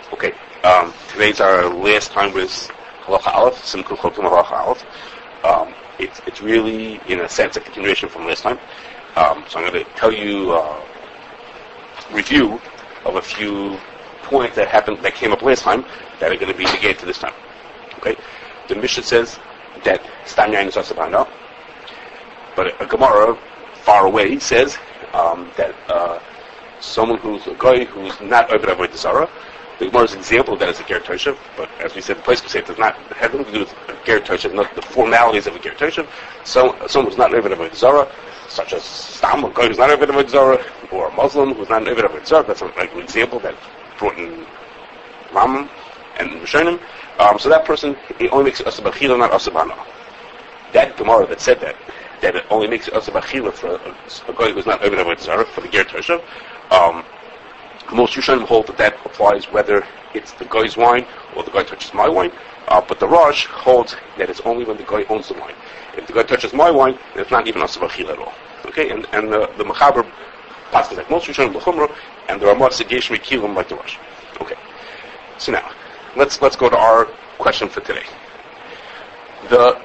Okay, today's our last time with Halacha Aleph, Simcha Chokim Halacha Aleph. It's really, in a sense, a continuation from last time. So I'm going to tell you review of a few points that came up last time that are going to be negated to this time. Okay, the Mishnah says that Stam Yain is Asabana, but a Gemara far away says that someone who's a guy who's not Oved Avodah Zarah. The Gemara's example of that is a Ger Toshav, but as we said, the place we say it does not have anything to do with a Ger Toshav, not the formalities of a Ger Toshav. Someone who's not Oved Avodah Zarah, such as Stam, a guy who's not Oved Avodah Zarah, or a Muslim who's not Oved Avodah Zarah. That's an example that brought in Rambam and Rishonim. So that person, it only makes Asab Achila, not Asab Hana. That Gemara that said that it only makes Asab Achila for a guy who's not Oved Avodah Zarah, for the Ger Toshav. Most Rishonim hold that applies whether it's the guy's wine or the guy touches my wine, but the Rosh holds that it's only when the guy owns the wine. If the guy touches my wine, then it's not even Asab Achila at all. Okay, and the Mechaber passes like most Rishonim l'chumra, and the Ramah Segesh Mekilim like the Rosh. Okay, so now let's go to our question for today. The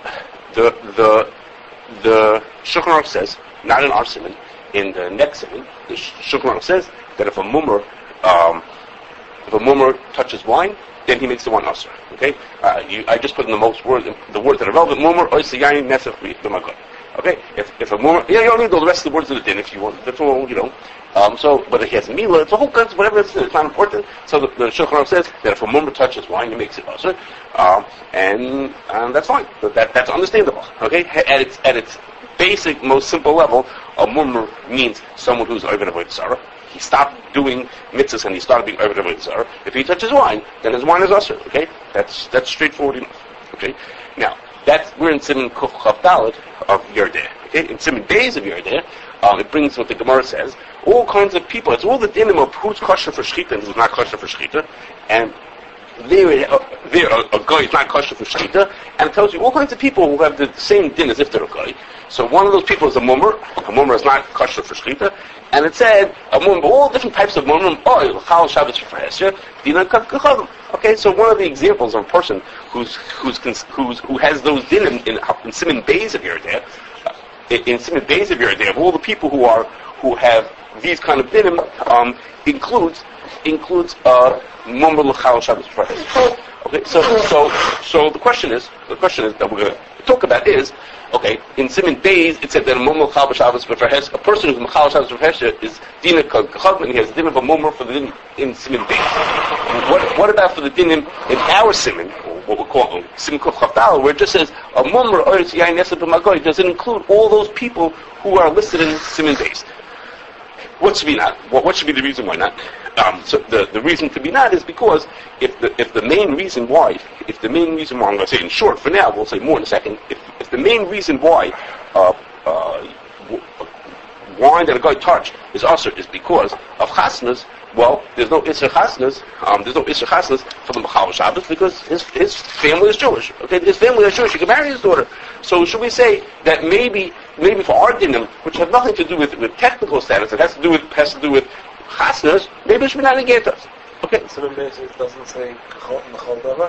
Shulchan Aruch says, not in our siman, in the next siman, the Shulchan Aruch says that if a mummer touches wine, then he makes the wine usher. Okay, I just put in the words that are relevant. Mummer oisei yain nesach b'magon. Okay, if a mummer, you don't need all the rest of the words of the din if you want. That's all, So, but if he has a mila, it's a whole kinds of whatever. It's not important. So the Shulchan Aruch says that if a mummer touches wine, he makes it usher, and that's fine. That's understandable. Okay, at its basic, most simple level, a mummer means someone who's Oved Avodah Zarah. He stopped doing mitzvahs and he started being Oved Avodah Zarah. If he touches wine, then his wine is usher. Okay, that's straightforward enough. Okay, now we're in Siman Kuf Chav Daled of Yerdeh. Okay, in Siman Beis of Yerdeh, it brings what the Gemara says. All kinds of people. It's all the dinim of who's kosher for shchita and who's not kosher for shchita, and there a guy is not kosher for shchita, and it tells you all kinds of people who have the same din as if they're a guy. So one of those people is a mummer. A mummer is not kosher for shchita, and it said a mummer, all different types of mummer. Chal Shabbos for Hesher, Dinan Kacham. Okay, so one of the examples of a person who has those dinim in Siman Beis of Yerdeh, in Siman Beis of Yerdeh, of all the people who have these kind of dinim, includes mummer l'chal Shabbos for Hesher. Okay, so the question is that we're going to talk about is, okay, in Siman Beis, it said that a mummer l'chal Shabbos for Hesher, a person who's l'chal Shabbos for Hesher is dinim kacham, and he has the din of a mummer for the din in Siman Beis. What about for the dinim in our Siman, or what we call Siman Kuf Chav Daled, where it just says a mummer ois yain nesed b'magoy? Does it include all those people who are listed in Siman Beis? What should be not? What should be the reason why not? So the reason to be not is because if the main reason why, I'm going to say in short for now, we'll say more in a second. If the main reason why wine that a guy touched is usher is because of chasnas, well, there's no isser chasnas for the Machal Shabbos because his family is Jewish. Okay, his family is Jewish. He can marry his daughter. So should we say that maybe for our dinim, which have nothing to do with technical status, it has to do with chasnas, maybe it should be not negate us. Okay. So the Mishnah doesn't say Machal Davar?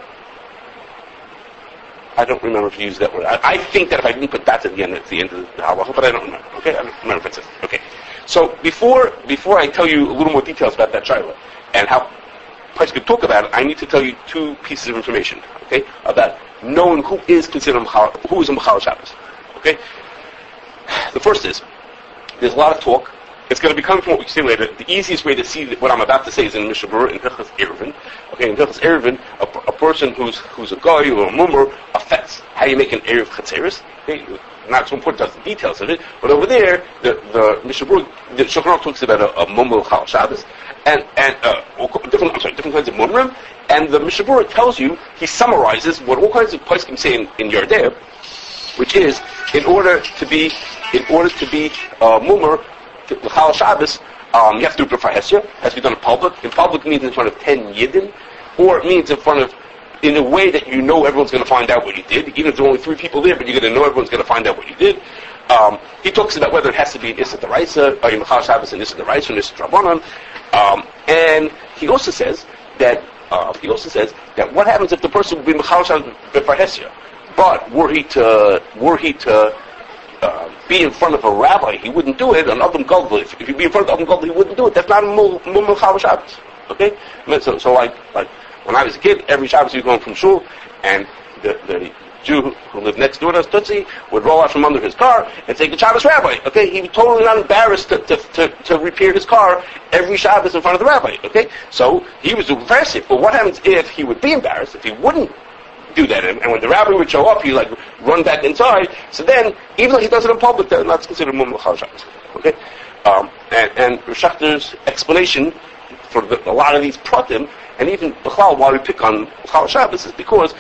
I don't remember if you used that word. I think that if I didn't put that at the end of the halacha, but I don't remember. Okay, I don't remember if it says. Okay. So before I tell you a little more details about that shaila and how Price could talk about it, I need to tell you two pieces of information. Okay, about knowing who is considered who is a Machal Shabbos. Okay. The first is there's a lot of talk. It's going to be coming from what we see later. The easiest way to see what I'm about to say is in Mishnah Berurah in Hilchos Eruvin. Okay, in Hilchos Eruvin, a person who's a guy or a mummer affects how you make an Eruv Chatzeris. Okay, not so important as the details of it, but over there, the Mishnah Berurah, the Shulchan Aruch talks about a mummer l'chal Shabbos and different kinds of mumrim, and the Mishnah Berurah tells you, he summarizes what all kinds of poskim say in Yerdeh, which is in order to be mummer l'chal Shabbos, you have to do it b'far Hesher, has to be done in public. In public means in front of 10 yidden, or it means in a way that you know everyone's going to find out what you did, even if there are only 3 people there, but you're going to know everyone's going to find out what you did. He talks about whether it has to be an Issa D'Oraisa, or Machal Shabbos and Issa D'Oraisa and Issa D'Rabbanan. And he also says that he also says that what happens if the person would be Mechal Shabbos b'farhesia, but were he to be in front of a rabbi, he wouldn't do it. An Adam Gadol, if he'd be in front of Adam Gadol, he wouldn't do it. That's not a Mechal Shabbos. Okay, so like when I was a kid, every Shabbos he was going from shul, and the Jew who lived next door to us, Tutsi, would roll out from under his car and say, "Good Shabbos, Rabbi." Okay, he was totally not embarrassed to repair his car every Shabbos in front of the rabbi. Okay, so he was doing Pharisee. But what happens if he would be embarrassed, if he wouldn't do that, and when the rabbi would show up, he'd like run back inside? So then, even though he does it in public, that's considered Mechal Shabbos. Okay, and Schachter's explanation for a lot of these pratim, and even B'chlal, why we pick on Mechal Shabbos, is because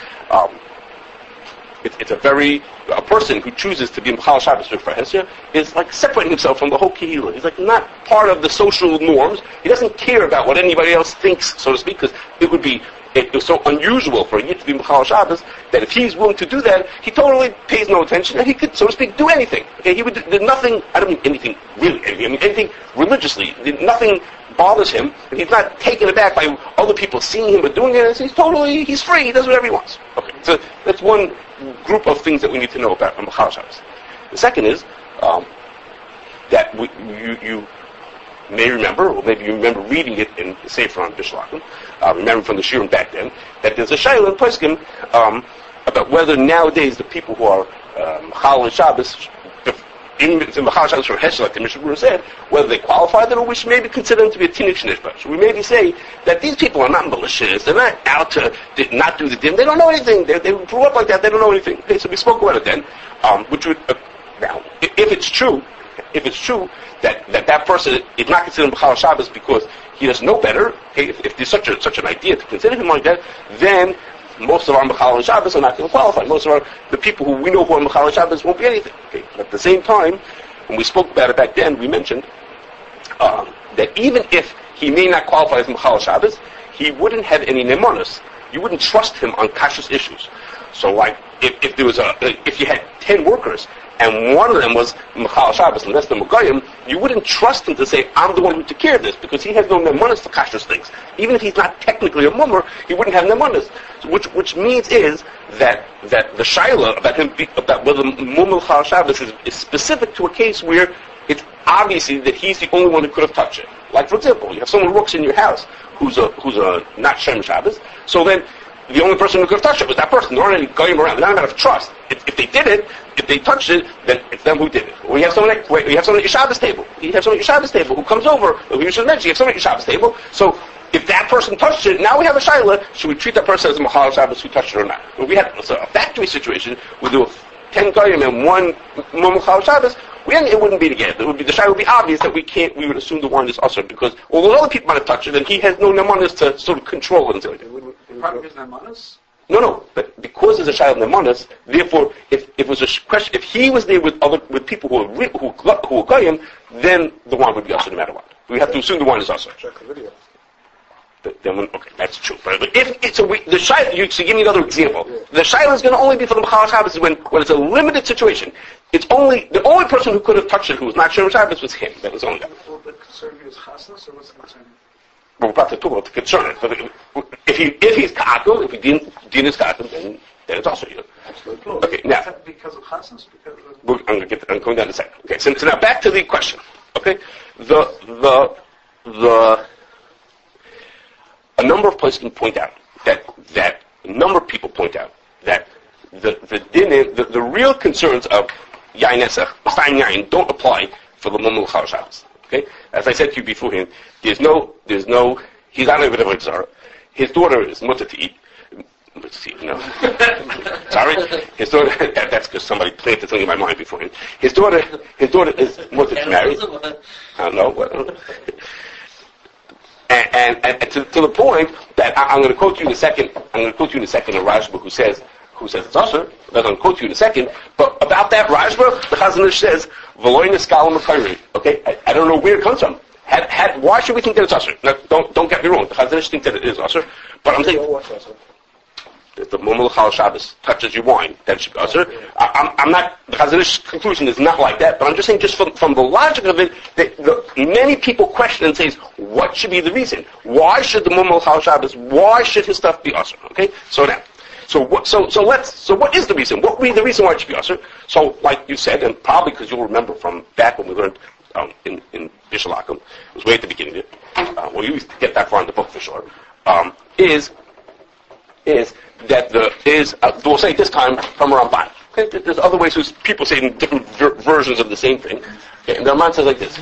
it's a person who chooses to be Mechal Shabbos with Farhesia is like separating himself from the whole Kehillah. He's like not part of the social norms. He doesn't care about what anybody else thinks, so to speak, because it was so unusual for a Yid to be Mechal Shabbos that if he's willing to do that, he totally pays no attention, and he could, so to speak, do anything. Okay, he would do nothing. I don't mean anything really. I mean anything religiously. Nothing bothers him, and he's not taken aback by other people seeing him or doing it. He's free. He does whatever he wants. Okay, so that's one group of things that we need to know about Mechal Shabbos. The second is that you may remember, or maybe you remember reading it in the Sefer on Bishlakim, remember from the Shiurim back then, that there's a shayla in Poskim about whether nowadays the people who are Mechal Shabbos, in Mechal Shabbos for Hesh, like the Mishnah Berurah said, whether they qualify that, or we should maybe consider them to be a Tinnik Shnishba. So we maybe say that these people are not malicious, they're not out to not do the din, they don't know anything, they grew up like that, they don't know anything. Okay, so we spoke about it then, which would, now, if it's true that person is not considered Mechal Shabbos because he doesn't know better, okay, if there's such an idea to consider him like that, then most of our Mechal Shabbos are not going to qualify. Most of the people who we know who are Mechal Shabbos won't be anything. Okay? But at the same time, when we spoke about it back then, we mentioned that even if he may not qualify as Mechal Shabbos, he wouldn't have any nemonos. You wouldn't trust him on kashrus issues. So, like, if you had 10 workers and one of them was Mechal Shabbos and the rest of them were Goyim, you wouldn't trust him to say, "I'm the one who took care of this," because he has no nemonos to kashrus things. Even if he's not technically a mummer, he wouldn't have nemonos. So which means is that the shaila about whether Mechal Shabbos is specific to a case where it's obviously that he's the only one who could have touched it. Like, for example, you have someone who works in your house who's a not Shem Shabbos, so then the only person who could have touched it was that person. There aren't any going around. There's not a matter of trust. If they did it, if they touched it, then it's them who did it. Or you have someone at your Shabbos table. You have someone at your Shabbos table who comes over. You should mention you have someone at your Shabbos table. So if that person touched it, now we have a shayla. Should we treat that person as a Mechal Shabbos who touched it or not? If we had a factory situation where there were 10 goyim and one Mechal Shabbos, it wouldn't be together. The shayla would be obvious that we would assume the one is usher because although other people might have touched it, and he has no nemanis to sort of control it. Part of his nemanis? No, but because there's a child nemanis, therefore, if it was a question, if he was there with people who were goyim, then the one would be usher no matter what. We have to assume the one is usher. Check the video. Okay, that's true. But if it's the shayla, you should give me another example. Yeah. The shayla is going to only be for the Mechal Shabbos when it's a limited situation. It's only the only person who could have touched it who was not Shem Shabbos was him. That was only that. Will the concern be his chasnas, or what's the concern? Well, we're about to talk about the concern. But if he's ka'akel, if he din is ka'akel, then it's also you. Absolutely. Okay, now because of chasnas, I'm going down in a second. Okay, so now back to the question. Okay, a number of places can point out that a number of people point out that the real concerns of Yain Nesach, Stein Yain, don't apply for the Mechal Shabbos. Okay, as I said to you beforehand, he's not a bit of a czar. His daughter is mutter to eat. No, sorry, his daughter. That's because somebody planted something in my mind beforehand. His daughter is mutter to marry. I don't know. And to the point that I'm going to quote you in a second. I'm going to quote you in a second a Rashba who says it's usher. I'm going to quote you in a second. But about that Rashba, the Chazon Ish says V'loy Niskalim M'Kayri. Okay, I don't know where it comes from. Why should we think that it's usher? Now, don't get me wrong. The Chazon Ish thinks that it is usher, but I'm saying if the Mechal Shabbos touches your wine, that should be usher. I'm not. The Chazon Ish's conclusion is not like that. But I'm just saying, just from the logic of it, many people question and say, what should be the reason? Why should the Mumul Chal Shabbos, why should his stuff be usher? Okay? So now, so what is the reason? What would be the reason why it should be usher? So, like you said, and probably because you'll remember from back when we learned in Bishalakim, it was way at the beginning of it, well, you used to get that far in the book for sure, is that we'll say this time from Ramban. Okay? There's other ways, people say different versions of the same thing. Okay? And the Ramban says like this.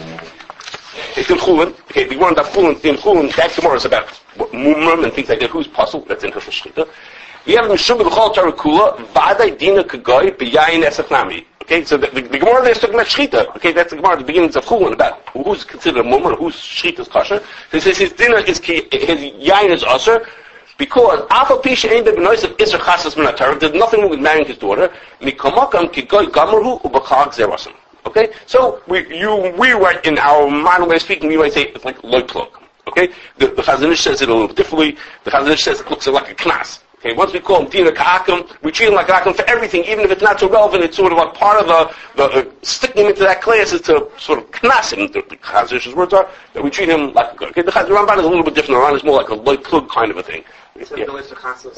It's in Chulin. Okay, the one that Chulin, that Gemara is about Mumram and things like that. Who's puzzle? That's in Hilchos Shchita. You have Mishum B'chol Torah Kula, Vadai Dina Kagoy, B'yayin Esach Nami. Okay, so the Gemara there is talking about Shchita. Okay, that's the Gemara at the beginnings of Chulin, about who's considered a Mumra, whose Shchita is kosher. He says his dinner is, his Yayin is usher, because Alpha Pisha ain't been noise of Isra Chasas Minatar, there's nothing wrong with marrying his daughter. Mikomakam Kigoy Gamarhu Ubachag Zerasam. Okay, so we write in our modern way of speaking, we might say it's like loy plug. Okay, the Chazon Ish says it a little differently. The Chazon Ish says it looks like a knas. Okay, once we call him Dina Ka'akim, we treat him like Ka'akim for everything, even if it's not so relevant. It's sort of like part of the sticking him into that class is to sort of knas him. The Chazon Ish's words are that we treat him like a good. Okay, the Ramban is a little bit different. The Ramban is more like a loy plug kind of a thing. Does that imply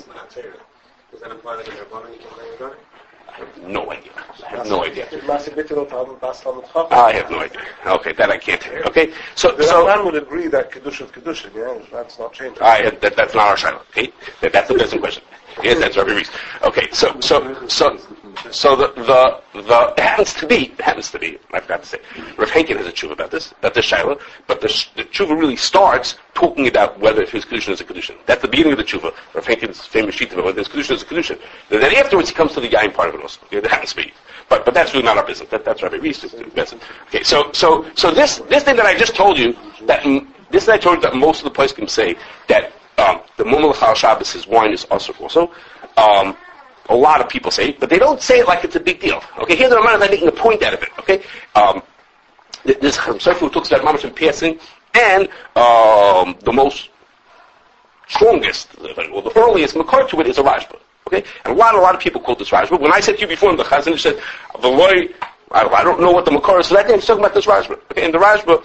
that in your body you can marry your daughter? I have no idea. I have no idea. I have no idea. Okay, that I can't tell you. Okay, so the Ramban would agree that Kedusha is Kedusha. Yeah, that's not changing. That's not our shaila. Okay, that's a different question. Yes, that's Rabbi Reese. Okay, so the it happens to be. I forgot to say, Rav Henkin has a tshuva about this shaila, but the tshuva really starts talking about whether his kedushin is a kedushin. That's the beginning of the tshuva. Rav Henkin's famous sheet about whether his kedushin is a kedushin. Then afterwards he comes to the yayin part of it also. Okay, that happens to be. But that's really not our business. That's Rabbi Reese's business. Okay, so this thing that I just told you that most of the poskim say that the Mumul Chal Shabbos, his wine is also. A lot of people say it, but they don't say it like it's a big deal. Okay, here the Ramban is making a point out of it. Okay, this Sefer who talks about mamash and passing, and the most strongest, or the earliest makar to it is a Rashba. Okay, and a lot of people quote this Rashba. When I said to you before, the Chazon Ish said the loy, I don't know what the makar is. So that day he's talking about this Rashba. Okay, and the Rashba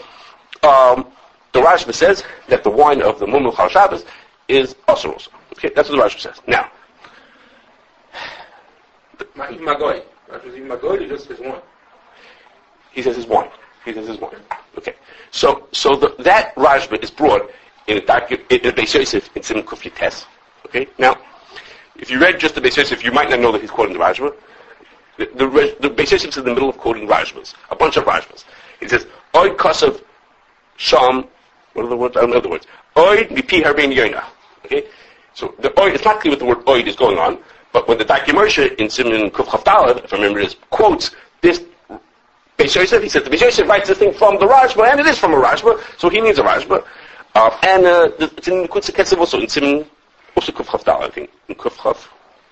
says that the wine of the Mumul Chal Shabbos is asur also. Okay, that's what the Rashba says. Now, Not even Magoy. Not even Magoy, he just says one. He says his wine. Okay, so that Rashba is brought in a Beis Yosef in Siman Kuf Yates. Okay, now, if you read just the Beis Yosef, you might not know that he's quoting the Rashba. The Beis Yosef is in the middle of quoting Rashbas, a bunch of Rashbas. He says, Oy Kosav Sham, what are the words? I don't know the words. Oy Mipi Harbein Yoina. Okay, so the Oy, it's not clear what the word Oy is going on, but when the Daikei Moshe in Siman Kuf Chaf Daled, if I remember this, quotes this Beis Yosef, he says the Beis Yosef writes this thing from the Rashba, and it is from a Rashba, so he needs a Rashba. And it's in Kutz Ketzev also, in Siman, also Kuf Chaf Daled, I think, in Kuf Chaf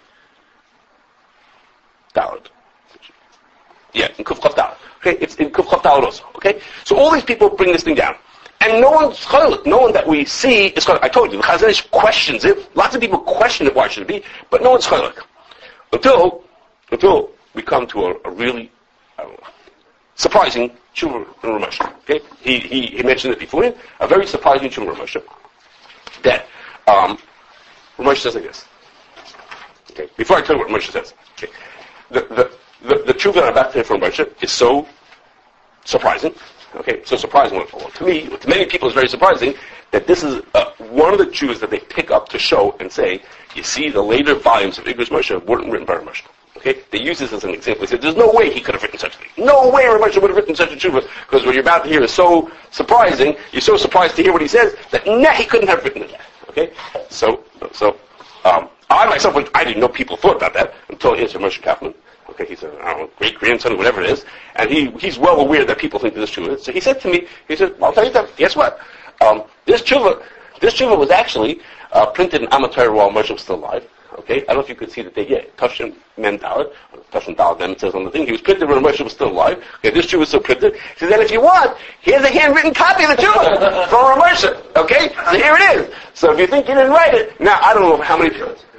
Daled. Yeah, in Kuf Chaf Daled. Okay, it's in Kuf Chaf Daled also. Okay, so all these people bring this thing down. And no one that we see is chaylik. I told you, the Chazon Ish questions it. Lots of people question it, why should it be? But no one's chaylik. Until we come to a really, surprising tshuva in Rav Moshe. Okay? He mentioned it before, a very surprising tshuva in Rav Moshe. That, Rav Moshe says like this. Okay? Before I tell you what Rav Moshe says. Okay? The tshuva that I'm about to say from Rav Moshe is so surprising. Okay, so surprising. Well, to me, to many people, it's very surprising that this is one of the Jews that they pick up to show and say, you see, the later volumes of Igros Moshe weren't written by Rav Moshe. Okay, they use this as an example. They said, there's no way he could have written such a thing. No way Rav Moshe would have written such a tshuva, because what you're about to hear is so surprising. You're so surprised to hear what he says that he couldn't have written it. Okay, so I myself, I didn't know people thought about that until I answered Moshe Kaufman. Okay, he's a great grandson, whatever it is, and he's well aware that people think this tshuva. So he said to me, well, I'll tell you that. Guess what? This tshuva was actually printed in Amateur while Moshe was still alive. Okay, I don't know if you could see that Tafshin Mem Dalet, Tafshin Dalet Mem, it says on the thing. He was printed when Moshe was still alive. Okay, this tshuva was still printed. He said, then if you want, here's a handwritten copy of the tshuva from Rav Moshe. Okay, so here it is. So if you think you didn't write it, now I don't know how many.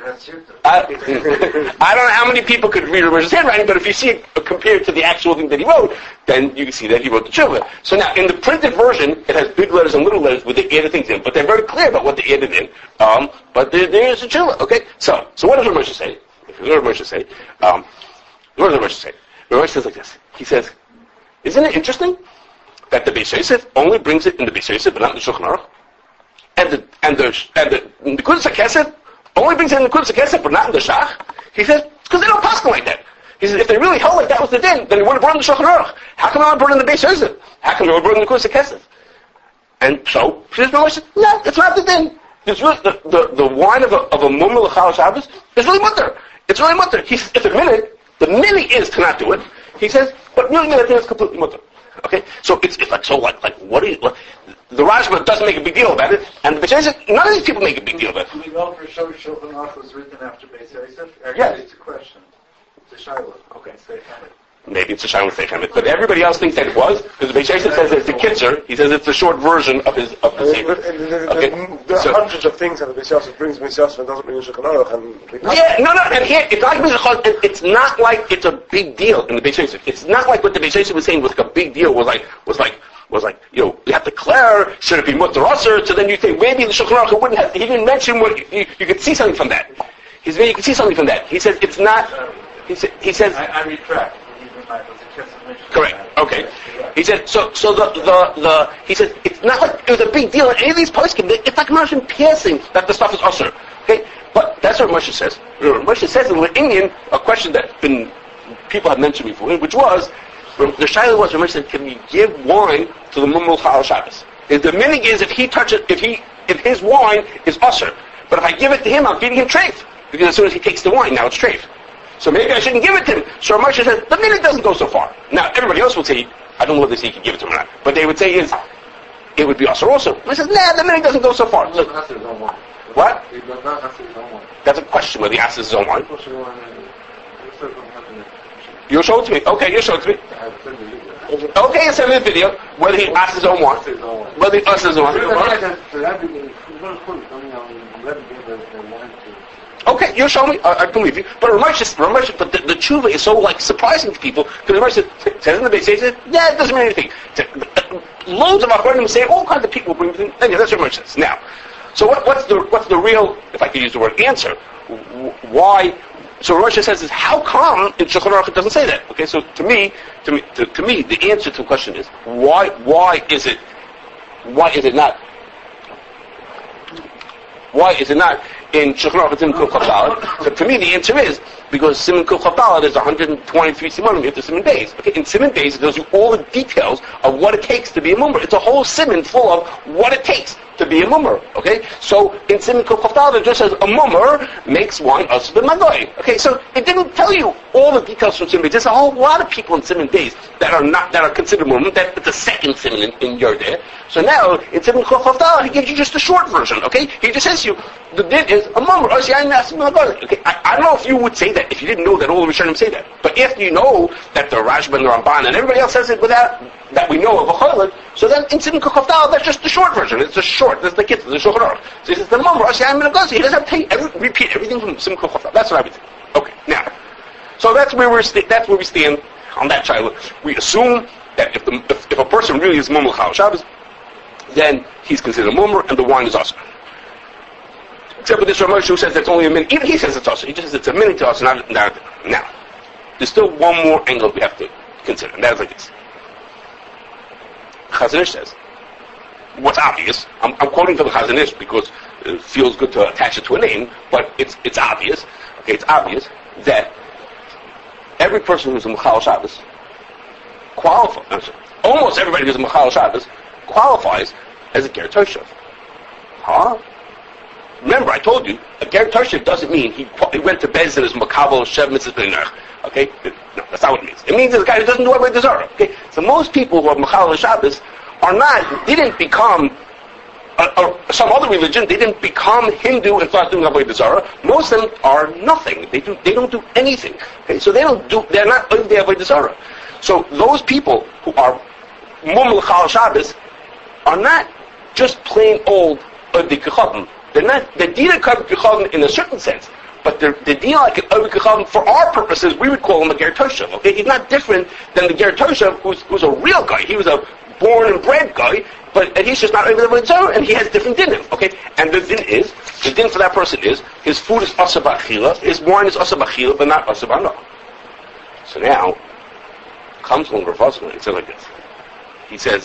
I don't know how many people could read Ramesh's handwriting, but if you see it compared to the actual thing that he wrote, then you can see that he wrote the tshuva. So now, in the printed version, it has big letters and little letters with the added things in, but they're very clear about what they added in. But there is a tshuva, okay? So what does Ramesh say? What does Ramesh say? What does Ramesh say? Ramesh says like this. He says, isn't it interesting that the Beis Yosef only brings it in the Beis Yosef, but not in the Shulchan Aruch? And the Nekudas HaKesef only brings it in the Nekudas HaKesef, but not in the Shach? He says, because they don't pass like that. He says, if they really held like that was the din, then he would have brought in the Shulchan Aruch. How come I not brought in the Beis Yosef? How come they would brought in the Nekudas HaKesef? And so, he says, no, it's not the din. It's really, the wine of a mummer l'chal Shabbos is really mutter. It's really mutter. He says, if the minute is to not do it, he says, but really minute is completely mutter. Okay? So it's like, what are you, the Rashba doesn't make a big deal about it, and the Beis Yosef, none of these people make a big deal about it. Do we know for sure Shulchan Aruch was written after Beis Yosef? Yes. It's a question. It's a shayla. Okay. Maybe it's a Shaila Sechemet, but everybody else thinks that it was, because the Beis Yosef says it's a kitzer, he says it's a short version of the Sefer. There are hundreds of things that the Beis Yosef brings Beis Yosef and doesn't bring the Shulchan Aruch. And here, it's not like it's a big deal in the Beis Yosef. It's not like what the Beis Yosef was saying was like a big deal, was like, you have to declare, should it be mutter or usher, so then you think maybe the Shulchan Aruch wouldn't have, he didn't mention what, you could see something from that. You could see something from that. He says it's not, he says, I retract. Correct. Okay. He said so. He said it's not like it was a big deal in any of these poskim. It's like Moshe passing that the stuff is usher. Okay, but that's what Moshe says. Moshe says in the Indian a question that people have mentioned before, which was the shaila was Moshe said, can you give wine to the mumul chal Shabbos? The meaning is if he touches if his wine is usher, but if I give it to him, I'm feeding him treif because as soon as he takes the wine, now it's treif. So maybe I shouldn't give it to him. So Moshe says, the minute doesn't go so far. Now, everybody else would say, I don't know whether he can give it to him or not, but they would say it would be usher also. Moshe says, the minute doesn't go so far. So, what? That's a question whether he asks his own wine. You'll show it to me. Okay, you'll show it to me. Okay, you send me the video, whether he asks his own wine. Whether he asks his own wine. Okay, you'll show me. I believe you. But Ramesh, but the tshuva is so like surprising to people because Ramesh says in the Beis Yosef, yeah, it doesn't mean anything. Loads of Achronim say all kinds of people bring things. Anyway, that's what Ramesh says. Now, so what's the real, if I could use the word answer, why? So Ramesh says is how come in Shulchan Aruch it doesn't say that? Okay, so to me, the answer to the question is why is it not? Why is it not in Shulchan Aruch Siman Kuf Chaf Daled? So to me, the answer is because Siman Kuf Chaf Daled is 123 simanim after Siman Beis. Okay, in Siman Beis, it tells you all the details of what it takes to be a mummer. It's a whole siman full of what it takes to be a mummer. Okay, so in Siman Kuf Chaf Daled, it just says a mummer makes wine usher b'magoy. Okay, so it didn't tell you all the details from Siman Beis. There's a whole lot of people in Siman Beis that are considered mummer. That's the second siman in Yerdeh. So now in Siman Kuf Chaf Daled, he gives you just a short version. Okay, he just says to you the din is a mummer. Okay, I don't know if you would say that if you didn't know that all the Rishonim say that. But after you know that the Rashba and the Ramban and everybody else says it without that we know of a chaylik, so then in Siman Kuf Chaf Daled, that's just the short version. It's a short. That's the kitzur, the Shulchan Aruch. So he says the mummer. He doesn't have to repeat everything from Siman Kuf Chaf Daled. That's what I would think. Okay, now, so that's where we stand on that chaylik. We assume that if a person really is mummer l'chal Shabbos, then he's considered a mummer and the wine is usher. Except for this Ramesh who says it's only a minute. Even he says it's usher. He just says it's a minute to usher, not. Now, there's still one more angle we have to consider, and that is like this. Chazon Ish says, what's obvious, I'm quoting from the Chazon Ish because it feels good to attach it to a name, but it's obvious. Okay, it's obvious that every person who's a Mechal Shabbos qualifies. Almost everybody who's a Mechal Shabbos qualifies as a Ger Toshav. Huh? Remember, I told you, a Ger Toshav doesn't mean he went to Bez and is Makabel Shev Mitzvah B'Nerch. Okay? No, that's not what it means. It means he's a guy who doesn't do Avodah Zarah. Okay? So most people who are Mechal Shabbos didn't become some other religion. They didn't become Hindu and start doing Avodah Zarah. Most of them are nothing. They don't do anything. Okay? So they're not Avodah Zarah. So those people who are Mum L'Chal Shabbos are not just plain old Dikachim. They're Dina Kachavim in a certain sense, But the din like an Ovi Kachavim, for our purposes, we would call him a Ger Toshav. Okay, he's not different than the Ger Toshav, who's a real guy. He was a born and bred guy, and he's just not able to, and he has different dinim. Okay, and the din for that person is his food is asa b'achila, his wine is asa b'achila, but not asa b'ana. So now comes along Rav Vosner and says like this. He says,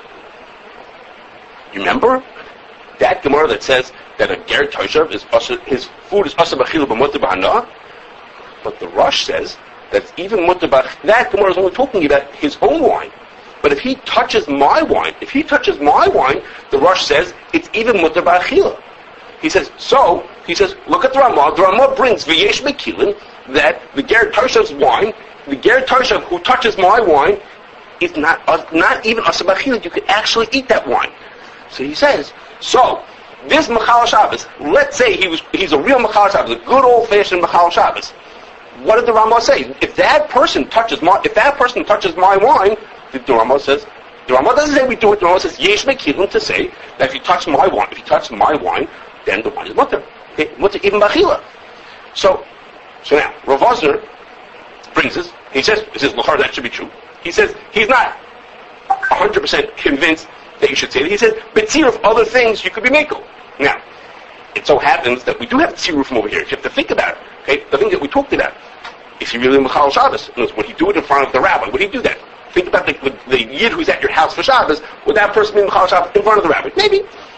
you remember that Gemara that says that a ger toshav is his food is asa b'achila b'mutar b'hana? But the Rosh says that even mutar that Gemara is only talking about his own wine. But if he touches my wine, the Rosh says it's even mutar b'achila. He says, look at the Ramah. The Ramah brings v'yesh mekilin that the ger toshav's wine, the ger toshav who touches my wine, is not even asa b'achila. You could actually eat that wine. So he says, this Machal Shabbos, let's say he's a real Machal Shabbos, a good old-fashioned Machal Shabbos. What did the Ramah say? If that person touches my wine, the Ramah says, the Ramah doesn't say we do it. The Ramah says yesh mekilin to say that if you touch my wine, then the wine is mutter. Okay, mutter even b'achila. So now Rav Vosner brings this. He says l'char that should be true. He says he's not 100% convinced that you should say that. He says, betzir of other things you could be makel. Now, it so happens that we do have tziruf from over here. You have to think about it. Okay, the thing that we talked about. Is he really Machal Shabbos? Would he do it in front of the rabbi? Would he do that? Think about the yid who's at your house for Shabbos. Would that person be Machal Shabbos in front of the rabbi? Maybe.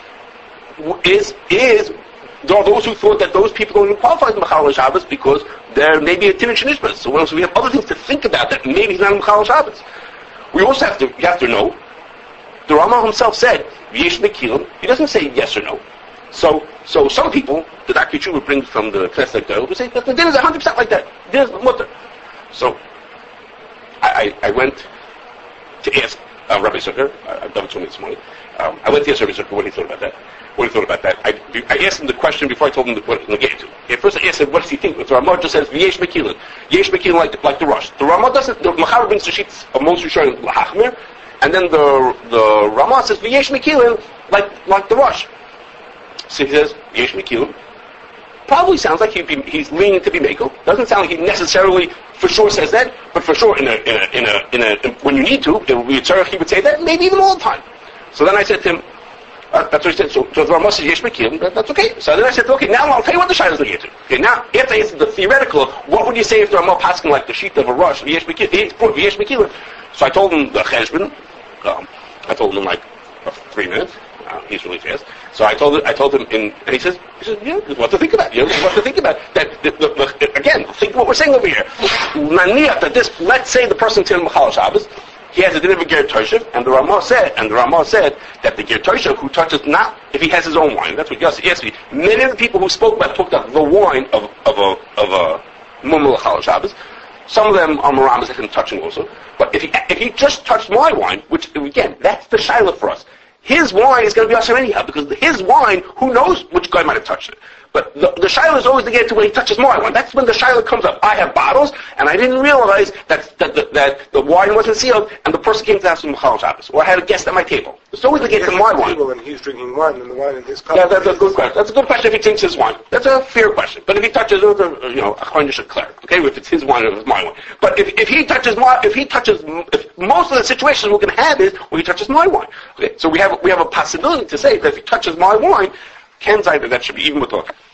There are those who thought that those people don't even qualify as Machal Shabbos because they're maybe a Timid Shnishbas. So we have other things to think about that maybe he's not a Machal Shabbos. We also have to know. The Ramah himself said, V'yesh mekilim. He doesn't say yes or no. So some people, the Dr. Tshuva brings from the Knesset Doyle, would say that the din is 100% like that. Din is mutter. So I went to ask Rabbi Zucker. I've done it to me this morning. I went to ask Rabbi Zucker what he thought about that. I asked him the question before I told him what to get to. At first I asked him, what does he think? The Ramah just says, V'yesh mekilim. Yesh mekilim like the Rosh. The Ramah doesn't, the Machar brings the sheets of Moshe Rishonim L'Hachmir, and then the Ramah says v'yesh mekilin like the Rosh. So he says v'yesh mekilin. Probably sounds like he's leaning to be mekel. Doesn't sound like he necessarily for sure says that, but for sure in a when you need to, he would say that maybe even all the time. So then I said to him, that's what he said. So the Ramah says v'yesh mekilin. That's okay. So then I said, okay, now I'll tell you what the shayla is going to get to. Okay, now after I answered the theoretical of what would you say if the Ramah passing like the sheet of a Rosh v'yesh mekilin. So I told him the cheshbon. I told him in like 3 minutes. He's really fast. So I told him and he says, yeah, there's what to think about. What to think about. That again, think what we're saying over here. Let's say the person to Machal Shabbos, he has a din of a ger toshav, and the Ramah said that the ger toshav who touches not if he has his own wine. That's what Yossi. Many of the people who spoke about talked about the wine of a mumul Machal Shabbos. Some of them are maramas that can touch him also. But if he just touched my wine, which again, that's the shayla for us. His wine is going to be usher anyhow, because his wine, who knows which guy might have touched it. But the shayla is always to get to when he touches my wine. That's when the shayla comes up. I have bottles, and I didn't realize that the wine wasn't sealed, and the person came to ask me Machal Shabbos, or I had a guest at my table. It's always to get to my wine. And he's drinking wine, and the wine in his cup. Yeah, that's a good question. That's a good question if he drinks his wine. That's a fair question. But if he touches, a coin should clear. Okay, if it's his wine or if it's my wine. But if most of the situations we're going to have is when he touches my wine. Okay, so we have a possibility to say that if he touches my wine, Ken Zayda, that should be even with talk.